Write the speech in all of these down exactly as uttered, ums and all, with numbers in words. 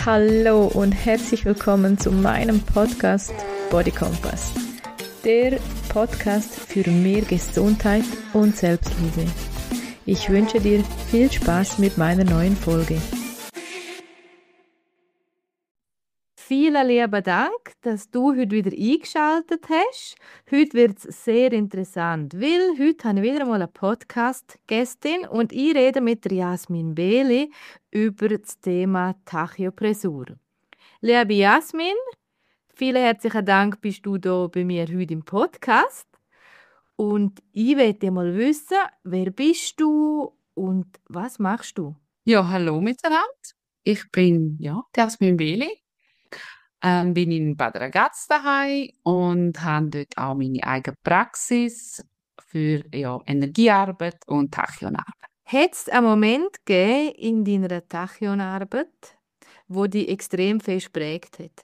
Hallo und herzlich willkommen zu meinem Podcast Body Compass, der Podcast für mehr Gesundheit und Selbstliebe. Ich wünsche dir viel Spaß mit meiner neuen Folge. Vielen lieben Dank, dass du heute wieder eingeschaltet hast. Heute wird es sehr interessant, weil heute habe ich wieder einmal eine Podcast-Gästin und ich rede mit Jasmin Behli über das Thema Tachyopressur. Liebe Jasmin, vielen herzlichen Dank, bist du da bei mir heute im Podcast. Und ich möchte mal wissen, wer bist du und was machst du? Ja, hallo miteinander. Ich bin ja, Jasmin Behli. Ähm, bin in Bad Ragaz daheim und habe dort auch meine eigene Praxis für ja, Energiearbeit und Tachyonarbeit. Hat es einen Moment gegeben in deiner Tachyonarbeit, wo dich extrem fest geprägt hat?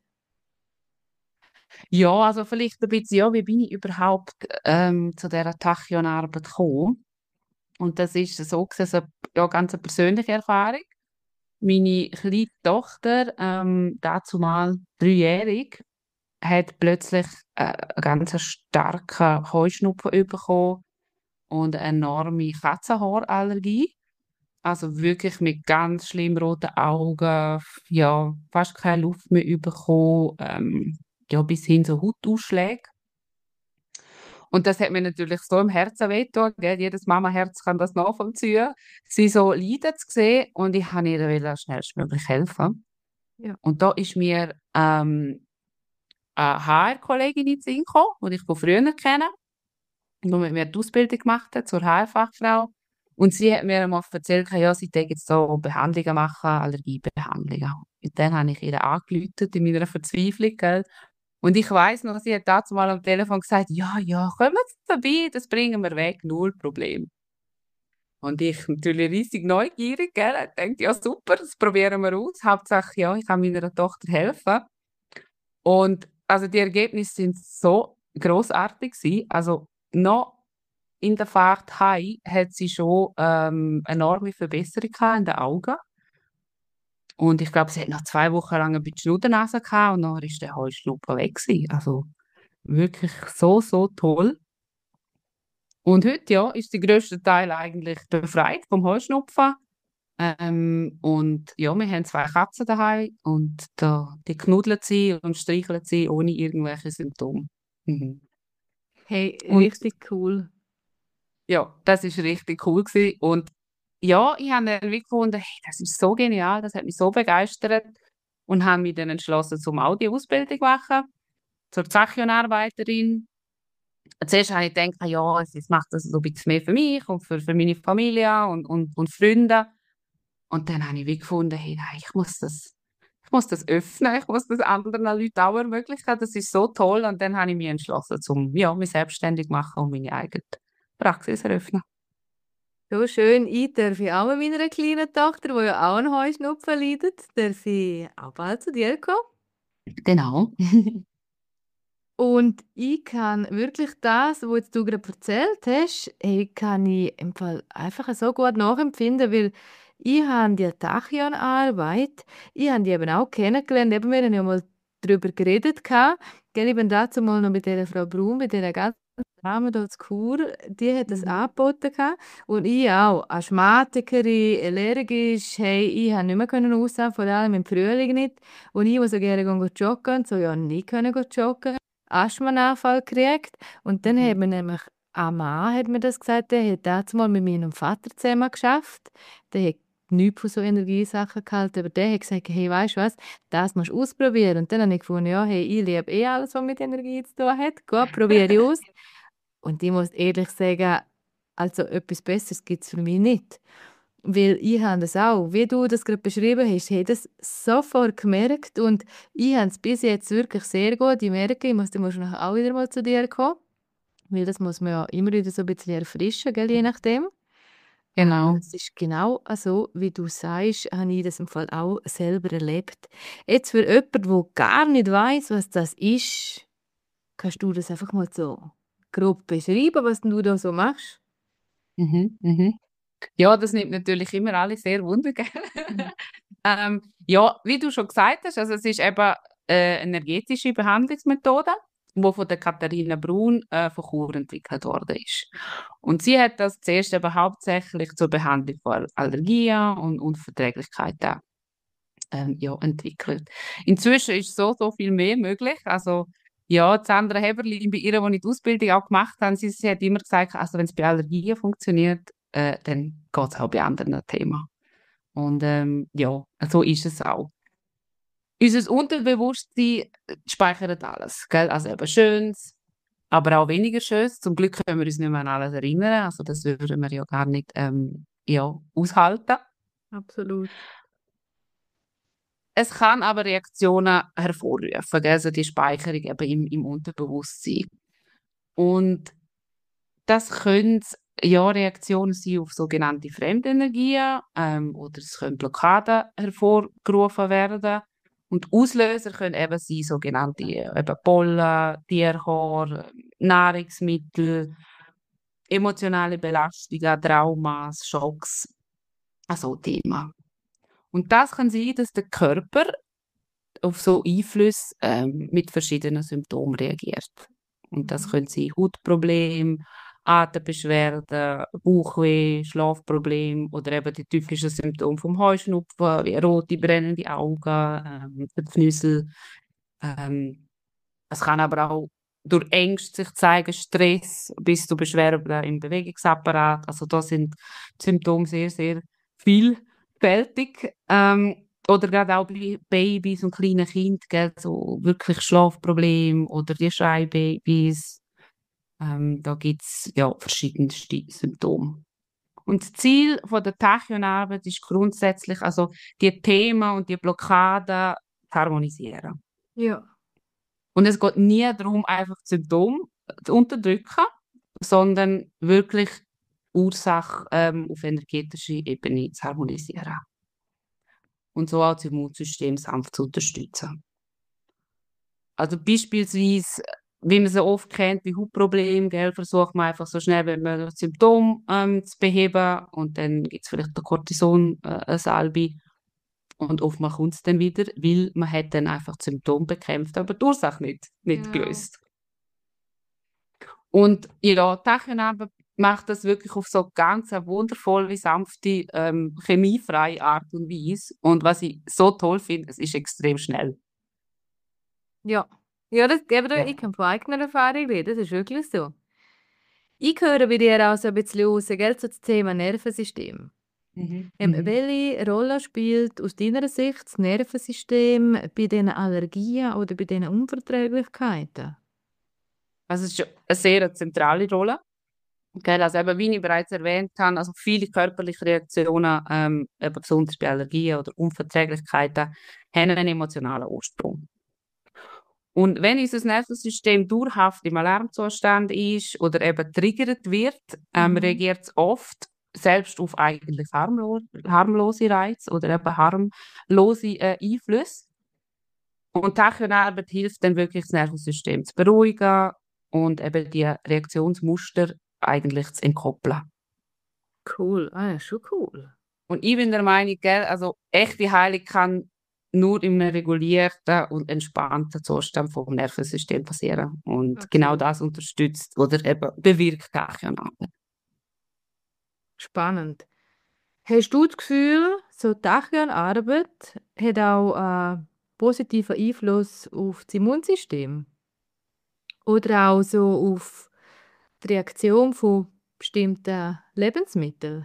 Ja, also vielleicht ein bisschen, ja, wie bin ich überhaupt ähm, zu dieser Tachionarbeit gekommen? Und das ist so gewesen, eine ja, ganz eine persönliche Erfahrung. Meine kleine Tochter, ähm, dazu mal dreijährig, hat plötzlich äh, einen ganz starken Heuschnupfen bekommen und eine enorme Katzenhaarallergie. Also wirklich mit ganz schlimm roten Augen, ja, fast keine Luft mehr bekommen, ähm, ja, bis hin zu Hautausschlägen. Und das hat mir natürlich so im Herzen wehgetan, gell? Jedes Mama-Herz kann das nachvollziehen. Sie so leiden zu sehen und ich wollte ihr schnellstmöglich helfen. Ja. Und da ist mir ähm, eine H R-Kollegin in den Sinn gekommen, die ich von früher kenne, die mit mir die Ausbildung gemacht hat zur H R-Fachfrau. Und sie hat mir einmal erzählt, ja, sie würde jetzt so Behandlungen machen, Allergiebehandlungen. Und dann habe ich ihr angerufen in meiner Verzweiflung, gell? Und ich weiss noch, sie hat dazu mal am Telefon gesagt, ja, ja, kommen Sie vorbei, das bringen wir weg, null Problem. Und ich natürlich riesig neugierig, gell? Ich dachte, ja, super, das probieren wir aus. Hauptsache, ja, ich kann meiner Tochter helfen. Und also die Ergebnisse sind so großartig gewesen. Also noch in der Fahrt heim hat sie schon ähm, eine enorme Verbesserung gehabt in den Augen. Und ich glaube, sie hat noch zwei Wochen lang ein bisschen Schnudernase gehabt und dann ist der Heuschnupfen weg gewesen. Also wirklich so, so toll. Und heute, ja, ist der grösste Teil eigentlich befreit vom Heuschnupfen. Ähm, und ja, wir haben zwei Katzen daheim und da, die knuddeln sie und streicheln sie ohne irgendwelche Symptome. Mhm. Hey, Und richtig cool. ja, das ist richtig cool gewesen. Und ja, ich habe dann wie gefunden, hey, das ist so genial, das hat mich so begeistert und habe mich dann entschlossen, zum Audi-Ausbildung zu machen, zur Tachionarbeiterin. Zuerst habe ich gedacht, ja, es macht das so ein bisschen mehr für mich und für, für meine Familie und, und, und Freunde. Und dann habe ich wie gefunden, hey, nein, ich muss das, ich muss das öffnen, ich muss das anderen Leuten auch ermöglichen, das ist so toll. Und dann habe ich mich entschlossen, um ja, mich selbstständig zu machen und meine eigene Praxis eröffnen. So schön, ich darf ich auch mit meiner kleinen Tochter, die ja auch an Heuschnupfen leidet, darf ich auch bald zu dir kommen. Genau. Und ich kann wirklich das, was jetzt du gerade erzählt hast, hey, kann ich im Fall einfach so gut nachempfinden, weil ich habe die Tachyon-Arbeit, ich habe die eben auch kennengelernt, eben wir haben ja mal darüber geredet gehabt. Gell, ich bin dazu mal noch mit der Frau Brun, mit der ganzen Dame da zu Chur, die hat das Mhm. angeboten gehabt. Und ich auch, Asthmatikerin, allergisch, hey, ich konnte nicht mehr können rausgehen, vor allem im Frühling nicht. Und ich, die so gerne gehen joggen, so ja nicht können gehen joggen. Asthmaanfall gekriegt. Und dann Mhm. hat mir nämlich ein Mann hat mir das gesagt, der hat das mal mit meinem Vater zusammen geschafft. Der hat nichts von so Energiesachen gehalten, aber der hat gesagt, hey, weißt du was, das musst du ausprobieren. Und dann habe ich gefunden, ja, hey, ich liebe eh alles, was mit Energie zu tun hat. Gut, probiere ich aus. Und ich muss ehrlich sagen, also etwas Besseres gibt es für mich nicht. Weil ich habe das auch, wie du das gerade beschrieben hast, habe das sofort gemerkt und ich habe es bis jetzt wirklich sehr gut. Ich merke, ich muss dann wahrscheinlich auch wieder mal zu dir kommen, weil das muss man ja immer wieder so ein bisschen erfrischen, gell, je nachdem. Aber Genau. es ist genau so, wie du sagst, habe ich das im Fall auch selber erlebt. Jetzt für jemanden, der gar nicht weiß, was das ist, kannst du das einfach mal so grob beschreiben, was du da so machst? Mhm. Mhm. Ja, das nimmt natürlich immer alle sehr Wunder, gell? Mhm. ähm, ja, wie du schon gesagt hast, also es ist eben eine energetische Behandlungsmethode, die von der Katharina Braun äh, von Chur entwickelt worden ist. Und sie hat das zuerst eben hauptsächlich zur Behandlung von Allergien und Unverträglichkeiten ähm, ja, entwickelt. Inzwischen ist so, so viel mehr möglich. Also, ja, Sandra Heberlin, bei ihr, die ich die Ausbildung auch gemacht habe, sie, sie hat immer gesagt, also wenn es bei Allergien funktioniert, äh, dann geht es auch bei anderen Themen. Und ähm, ja, so ist es auch. Unser Unterbewusstsein speichert alles, gell? Also eben Schönes, aber auch weniger Schönes. Zum Glück können wir uns nicht mehr an alles erinnern. Also das würden wir ja gar nicht ähm, ja, aushalten. Absolut. Es kann aber Reaktionen hervorrufen, gell? Also die Speicherung eben im, im Unterbewusstsein. Und das können ja Reaktionen sein auf sogenannte Fremdenergien ähm, oder es können Blockaden hervorgerufen werden. Und Auslöser können eben sein sogenannte äh, eben Pollen, Tierhaar, Nahrungsmittel, emotionale Belastungen, Traumas, Schocks, also Themen. Und das kann sein, dass der Körper auf so Einflüsse ähm, mit verschiedenen Symptomen reagiert. Und das Mhm. können sein Hautprobleme, Atembeschwerden, Bauchweh, Schlafprobleme oder eben die typischen Symptome vom Heuschnupfen, wie rote, brennende Augen, ähm, Fnüssel. Ähm, es kann aber auch durch Ängste sich zeigen, Stress bis zu Beschwerden im Bewegungsapparat. Also da sind die Symptome sehr, sehr vielfältig. Ähm, oder gerade auch bei Babys und kleinen Kindern, gell, so wirklich Schlafprobleme oder die Schreibabys. Ähm, da gibt es ja verschiedenste Symptome. Und das Ziel von der Tachyonarbeit ist grundsätzlich, also die Themen und die Blockaden zu harmonisieren. Ja. Und es geht nie darum, einfach die Symptome zu unterdrücken, sondern wirklich die Ursache ähm, auf energetischer Ebene zu harmonisieren. Und so auch das Immunsystem sanft zu unterstützen. Also beispielsweise, wie man so oft kennt, bei Hautproblemen, gell, versucht man einfach so schnell wie möglich das Symptom ähm, zu beheben und dann gibt es vielleicht eine Cortison-Salbe und oftmals kommt es dann wieder, weil man hat dann einfach das Symptom bekämpft, aber die Ursache nicht, nicht Genau. gelöst. Und ja, die Tachyonarbeit macht das wirklich auf so ganz eine wundervolle, sanfte, ähm, chemiefreie Art und Weise. Und was ich so toll finde, es ist extrem schnell. Ja. Ja, das gebe Ja. ich kann von eigener Erfahrung reden, das ist wirklich so. Ich höre bei dir auch so ein bisschen raus, gell, so das Thema Nervensystem. Mhm. Ähm, Mhm. welche Rolle spielt aus deiner Sicht das Nervensystem bei diesen Allergien oder bei diesen Unverträglichkeiten? Also es ist schon eine sehr zentrale Rolle. Gell, also eben, wie ich bereits erwähnt habe, also viele körperliche Reaktionen, ähm, eben besonders bei Allergien oder Unverträglichkeiten, haben einen emotionalen Ursprung. Und wenn unser Nervensystem dauerhaft im Alarmzustand ist oder eben triggert wird, ähm, Mhm. reagiert es oft selbst auf eigentlich harmlo harmlose Reize oder eben harmlose äh, Einflüsse. Und Tachyonarbeit hilft dann wirklich, das Nervensystem zu beruhigen und eben die Reaktionsmuster eigentlich zu entkoppeln. Cool, ah ja, schon cool. Und ich bin der Meinung, gell, also echte Heilung kann nur in einem regulierten und entspannten Zustand vom Nervensystem passieren. Und genau Absolut. das unterstützt oder eben bewirkt Tachyonarbeit. Spannend. Hast du das Gefühl, so Tachyonarbeit hat auch einen positiven Einfluss auf das Immunsystem? Oder auch so auf die Reaktion von bestimmten Lebensmitteln?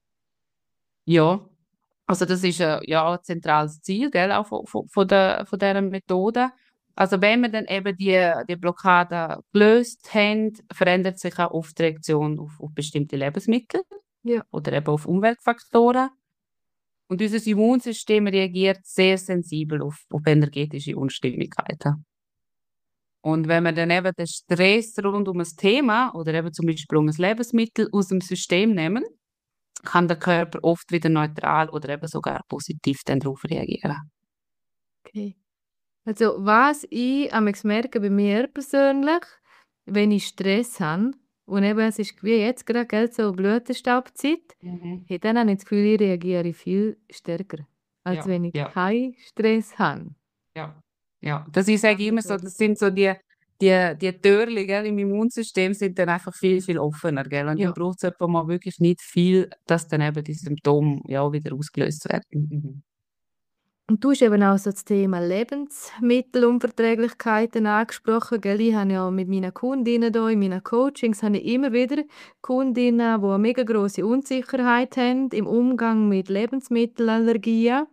Ja, also das ist äh, ja auch ein zentrales Ziel, gell, auch von, von, von, der, von dieser Methode. Also wenn wir dann eben die, die Blockade gelöst haben, verändert sich auch oft die Reaktion auf, auf bestimmte Lebensmittel Ja. oder eben auf Umweltfaktoren. Und unser Immunsystem reagiert sehr sensibel auf, auf energetische Unstimmigkeiten. Und wenn wir dann eben den Stress rund um ein Thema oder eben zum Beispiel um ein Lebensmittel aus dem System nehmen, kann der Körper oft wieder neutral oder eben sogar positiv dann darauf reagieren. Okay. Also was ich amigs merke bei mir persönlich, wenn ich Stress habe, Und eben, es ist wie jetzt gerade, gell, so Blütenstaubzeit. Mhm. Hey, dann habe ich das Gefühl, ich reagiere viel stärker, als Ja, wenn ich ja, keinen Stress habe. ja, ja. Das ich sage immer so, Anders. das sind so die, die, die Türen, gell, im Immunsystem sind dann einfach viel, viel offener, gell. Und dann Ja. braucht es mal wirklich nicht viel, dass dann eben die Symptome ja wieder ausgelöst werden. Mhm. Und du hast eben auch so das Thema Lebensmittelunverträglichkeiten angesprochen, gell? Ich habe ja mit meinen Kundinnen hier in meinen Coachings habe ich immer wieder Kundinnen, die eine mega grosse Unsicherheit haben im Umgang mit Lebensmittelallergien.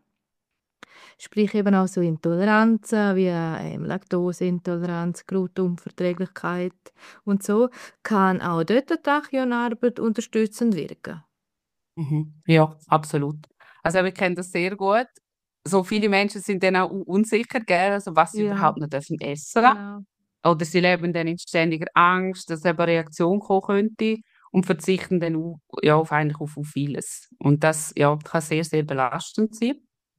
Sprich eben auch so Intoleranzen wie ähm, Laktoseintoleranz, Glutenunverträglichkeit und so, kann auch dort die Tachyonarbeit unterstützend wirken. Mhm. Ja, absolut. Also wir kennen das sehr gut. So viele Menschen sind dann auch u- unsicher, gell, also was sie Ja, überhaupt nicht dürfen essen. genau. Oder sie leben dann in ständiger Angst, dass eben eine Reaktion kommen könnte und verzichten dann au- ja, auf, eigentlich auf, auf vieles. Und das ja, kann sehr, sehr belastend sein.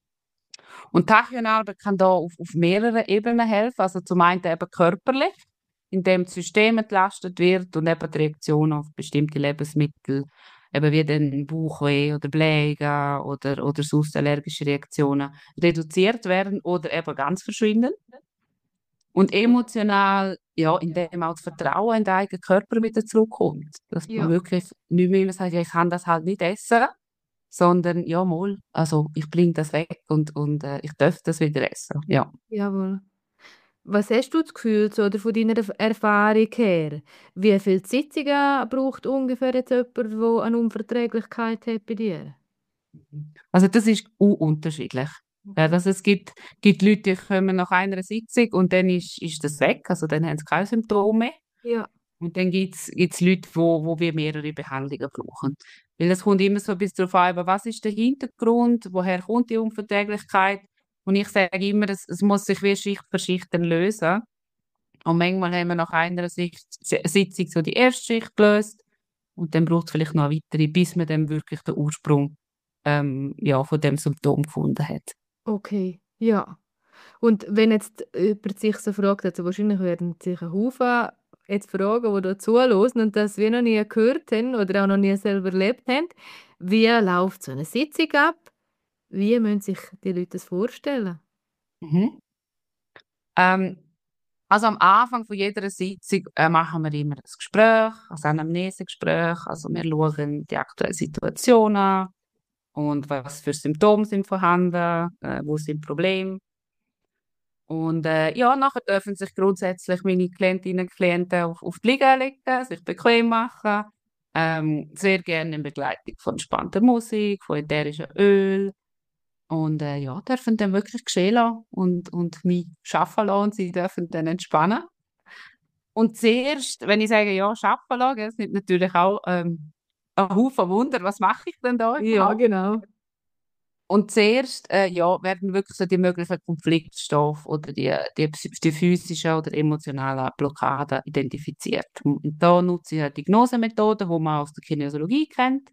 Und Tachyonarbeit kann da auf, auf mehreren Ebenen helfen. Also zum einen eben körperlich, indem das System entlastet wird und eben die Reaktion auf bestimmte Lebensmittel, eben wie den Bauchweh oder Blähungen oder, oder sonst allergische Reaktionen, reduziert werden oder eben ganz verschwinden. Und emotional, ja, indem auch das Vertrauen in den eigenen Körper wieder zurückkommt. Dass man Ja, wirklich nicht mehr immer sagt, ja, ich kann das halt nicht essen, sondern ja, mal, also ich bringe das weg und, und äh, ich darf das wieder essen. Ja. jawohl. Was hast du das Gefühl, so, oder von deiner Erf- Erfahrung her? Wie viele Sitzungen braucht ungefähr jetzt jemand, der eine Unverträglichkeit hat bei dir? Also das ist u- unterschiedlich. Ja, Okay. also es gibt, gibt Leute, die kommen nach einer Sitzung und dann ist, ist das weg, also dann haben sie keine Symptome. Ja, Und dann gibt es Leute, wo, wo wir mehrere Behandlungen brauchen. Weil es kommt immer so ein bisschen darauf an, eben, was ist der Hintergrund, woher kommt die Unverträglichkeit. Und ich sage immer, es, es muss sich wie Schicht für Schicht dann lösen. Und manchmal haben wir nach einer Sicht, Sitzung so die erste Schicht gelöst und dann braucht es vielleicht noch eine weitere, bis man dann wirklich den Ursprung ähm, ja, von dem Symptom gefunden hat. okay. Ja. Und wenn jetzt jemand sich so fragt, also wahrscheinlich werden sich ein Haufen jetzt fragen, die da zuhören und das wir noch nie gehört haben oder auch noch nie selber erlebt haben, wie läuft so eine Sitzung ab? Wie müssen sich die Leute das vorstellen? Mhm. Ähm, also am Anfang von jeder Sitzung äh, machen wir immer ein Gespräch, also ein Amnesegespräch. Also wir schauen die aktuelle Situation an und was für Symptome sind vorhanden, äh, wo sind Probleme. Und äh, ja, nachher dürfen sich grundsätzlich meine Klientinnen und Klienten auf, auf die Liege legen, sich bequem machen. Ähm, sehr gerne in Begleitung von entspannter Musik, von ätherischen Öl. Und äh, ja, dürfen dann wirklich geschehen lassen und, und mich arbeiten lassen und sie dürfen dann entspannen. Und zuerst, wenn ich sage, ja, arbeiten lassen, gell, es sind natürlich auch ähm, ein Haufen Wunder, was mache ich denn da Ja, überhaupt? genau. Und zuerst äh, ja, werden wirklich so die möglichen Konfliktstoffe oder die, die, psy- die physischen oder emotionalen Blockaden identifiziert. Und da nutze ich halt die Hypnosemethode, die man aus der Kinesiologie kennt.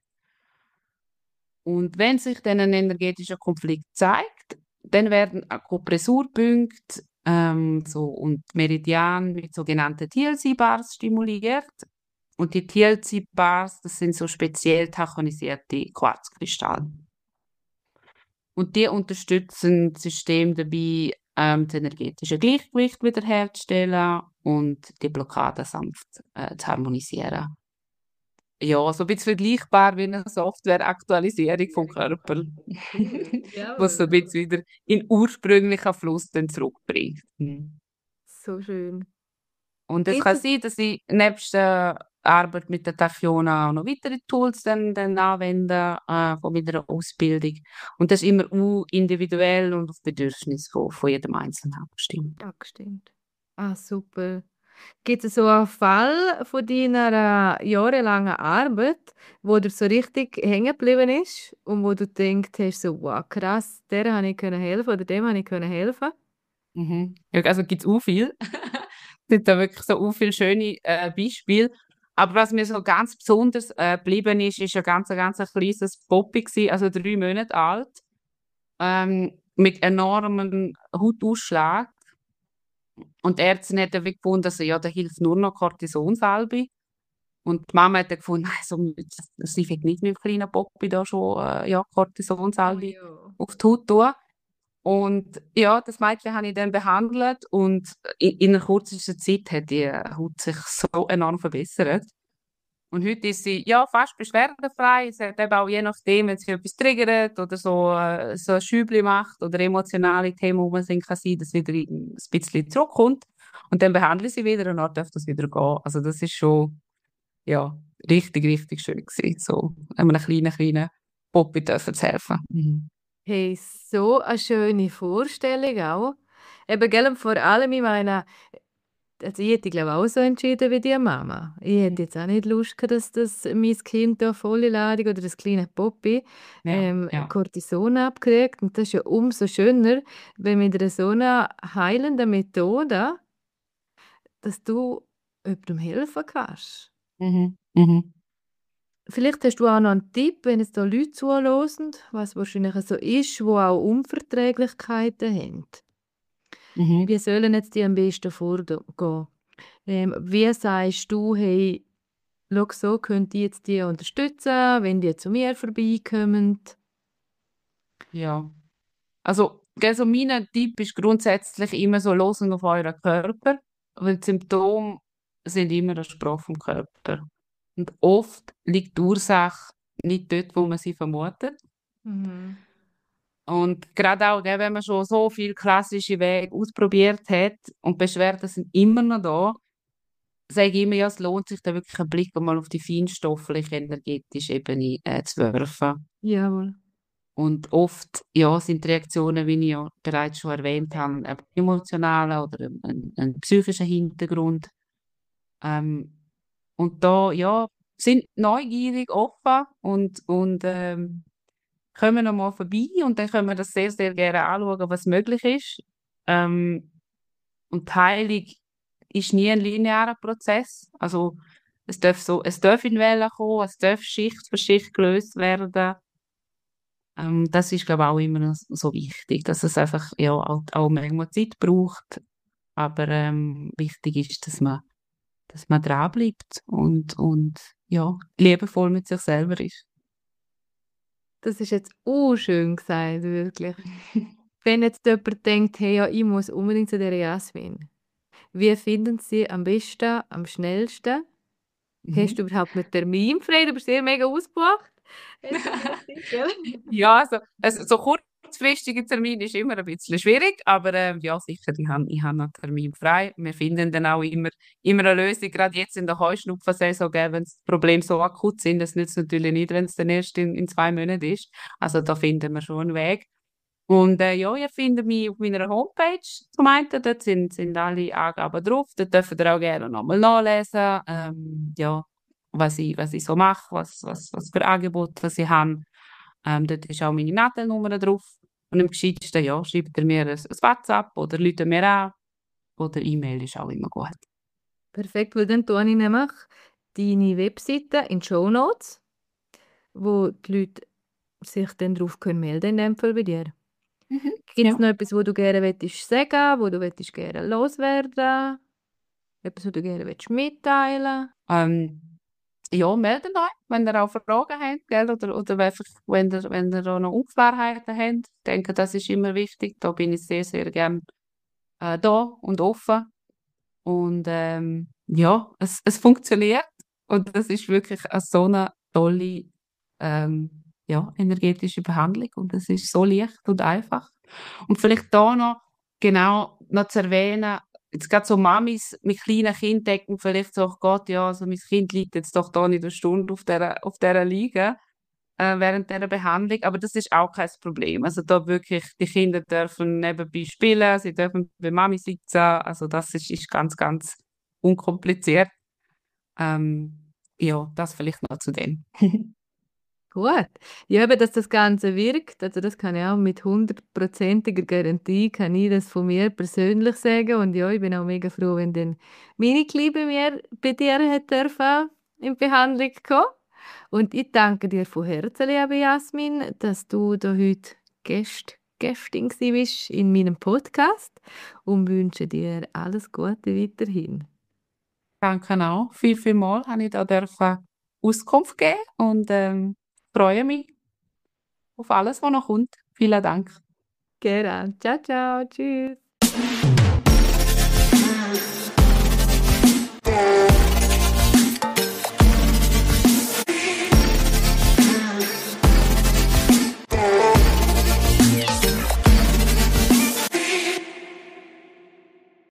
Und wenn sich dann ein energetischer Konflikt zeigt, dann werden Akupressurpunkte ähm, so, und Meridian mit sogenannten T L C-Bars stimuliert. Und die T L C-Bars, das sind so speziell tachionisierte Quarzkristalle. Und die unterstützen das System dabei, ähm, das energetische Gleichgewicht wiederherzustellen und die Blockade sanft äh, zu harmonisieren. Ja, so ein bisschen vergleichbar wie eine Software-Aktualisierung vom Körper, Cool. was so ein Jawohl. bisschen wieder in ursprünglichen Fluss dann zurückbringt. Mhm. So schön. Und es Gibt kann es? sein, dass ich nebst der Arbeit mit der Tafiona auch noch weitere Tools dann, dann anwende äh, von meiner Ausbildung. Und das ist immer u- individuell und auf Bedürfnis von, von jedem Einzelnen abgestimmt. Abgestimmt. Ah, super. Gibt es so einen Fall von deiner äh, jahrelangen Arbeit, wo dir so richtig hängen geblieben ist und wo du denkst, hast so, wow, krass, der habe ich können helfen oder dem habe ich können helfen? Mhm. Ja, also gibt es auch viel. Es sind da wirklich so auch viele schöne äh, Beispiele. Aber was mir so ganz besonders äh, geblieben ist, ist ein ganz, ganz ein kleines Poppy gewesen, also drei Monate alt, ähm, mit enormem Hautausschlag. Und die Ärztin hat dann wie gefunden, also, ja, da hilft nur noch Kortisonsalbe. Und die Mama hat dann gefunden, also, sie fängt nicht mit dem kleinen Poppy da schon äh, ja, Oh Kortisonsalbe ja. auf die Haut tun. Und ja, das Mädchen habe ich dann behandelt und in, in einer kurzen Zeit hat die Haut sich so enorm verbessert. Und heute ist sie ja fast beschwerdefrei. Sie hat eben auch je nachdem, wenn sie etwas triggert oder so, äh, so ein Schübli macht oder emotionale Themen rum sind, kann sein, dass wieder ein bisschen zurückkommt. Und dann behandle ich sie wieder und dann darf das wieder gehen. Also das ist schon ja, richtig, richtig schön gewesen. So einem kleinen, kleinen Poppy dürfen zu helfen. Mhm. Hey, so eine schöne Vorstellung auch. Eben, gell, und vor allem, ich meine, also ich hätte, glaube auch so entschieden wie die Mama. Ich hätte jetzt auch nicht Lust gehabt, dass das mein Kind da volle Ladung oder das kleine Poppy Ja, ähm, ja. Cortison abkriegt. Und das ist ja umso schöner, wenn mit einer so einer heilenden Methode, dass du jemandem helfen kannst. Mhm. Mhm. Vielleicht hast du auch noch einen Tipp, wenn es da Leute zuhören, was wahrscheinlich so ist, die auch Unverträglichkeiten haben. Mhm. Wie sollen jetzt die am besten vorgehen? Ähm, wie sagst du, hey, schau, so könnt ihr jetzt die unterstützen, wenn die zu mir vorbeikommen? Ja. Also, gell, so mein Tipp ist grundsätzlich immer so, hören auf euren Körper, weil die Symptome sind immer eine Sprache vom Körper. Und oft liegt die Ursache nicht dort, wo man sie vermutet. Mhm. Und gerade auch, gell, wenn man schon so viele klassische Wege ausprobiert hat und Beschwerden sind immer noch da, sage ich immer, ja, es lohnt sich da wirklich einen Blick mal auf die feinstoffliche, energetische Ebene äh, zu werfen. Jawohl. Und oft ja, sind die Reaktionen, wie ich ja bereits schon erwähnt habe, ein emotionaler oder ein, ein psychischer Hintergrund. Ähm, und da ja, sind neugierig, offen und, und ähm, kommen noch mal vorbei und dann können wir das sehr, sehr gerne anschauen, was möglich ist. Ähm, und die Heilung ist nie ein linearer Prozess. Also es darf so, es darf in Wellen kommen, es darf Schicht für Schicht gelöst werden. Ähm, das ist, glaube ich, auch immer noch so wichtig, dass es einfach ja, auch, auch manchmal Zeit braucht. Aber ähm, wichtig ist, dass man, dass man dranbleibt und, und ja, liebevoll mit sich selber ist. Das ist jetzt schön gesagt, wirklich. Wenn jetzt jemand denkt, hey, ja, ich muss unbedingt zu der Jasmin. Wie finden Sie am besten, am schnellsten? Hast du Mhm. überhaupt einen Termin frei? Du bist sehr mega ausgebucht. Hast du gesagt, gell? Ja, also, also so kurzfristige Termin ist immer ein bisschen schwierig, aber ähm, ja, sicher, ich habe ich hab noch Termin frei. Wir finden dann auch immer, immer eine Lösung, gerade jetzt in der Heuschnupfensaison, gell, wenn das Problem so akut sind, das nützt natürlich nicht, wenn es dann erst in, in zwei Monaten ist. Also da finden wir schon einen Weg. Und äh, ja, ihr findet mich auf meiner Homepage zum einen, dort sind, sind alle Angaben drauf, dort dürft ihr auch gerne nochmal nachlesen, ähm, ja, was ich, was ich so mache, was, was, was für Angebote ich habe. Ähm, dort ist auch meine Nadelnummer drauf. Und am gescheitsten, ja, schreibt ihr mir ein, ein WhatsApp oder ruft mir an. Oder E-Mail ist auch immer gut. Perfekt, weil dann tue ich nämlich deine Webseite in die Shownotes, wo die Leute sich dann darauf können melden in dem Fall bei dir. Mhm. Gibt es Ja. noch etwas, wo du gerne möchtest sagen, wo du möchtest gerne loswerden? Etwas, wo du gerne möchtest mitteilen? Ähm, ja, meldet euch, wenn ihr auch Fragen habt, gell? Oder, oder einfach, wenn ihr, wenn ihr auch noch Unklarheiten habt. Ich denke, das ist immer wichtig. Da bin ich sehr, sehr gern äh, da und offen. Und ähm, ja, es, es funktioniert. Und das ist wirklich eine so eine tolle ähm, ja, energetische Behandlung. Und es ist so leicht und einfach. Und vielleicht da noch genau noch zu erwähnen, jetzt gerade so Mamis mit kleinen Kindern denken vielleicht so, oh Gott, ja, also mein Kind liegt jetzt doch da nicht eine Stunde auf dieser, auf dieser Liege äh, während dieser Behandlung, aber das ist auch kein Problem. Also da wirklich, die Kinder dürfen nebenbei spielen, sie dürfen bei Mami sitzen, also das ist, ist ganz, ganz unkompliziert. Ähm, ja, das vielleicht noch zu dem. Gut. Ja, eben, dass das Ganze wirkt, also das kann ich auch mit hundertprozentiger Garantie, kann ich das von mir persönlich sagen. Und ja, ich bin auch mega froh, wenn dann meine Kleine bei mir, bei dir hat dürfen in Behandlung kommen. Und ich danke dir von Herzen, liebe Jasmin, dass du da heute Gast, Gästin gewesen bist in meinem Podcast und wünsche dir alles Gute weiterhin. Danke auch. Viel, viel mal habe ich da dürfen Auskunft geben und ähm, freue mich auf alles, was noch kommt. Vielen Dank. Gerne. Ciao, ciao. Tschüss.